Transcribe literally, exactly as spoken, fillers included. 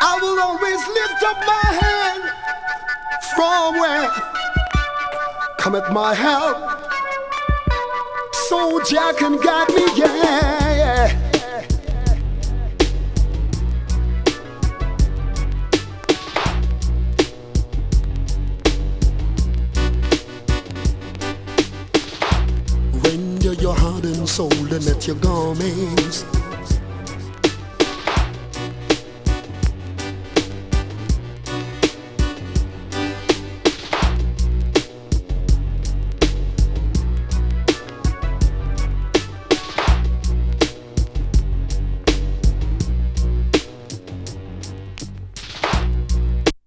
I will always lift up my hand from where cometh my help, so Jah can guide me, yeah, yeah. Render your heart and soul and let your garments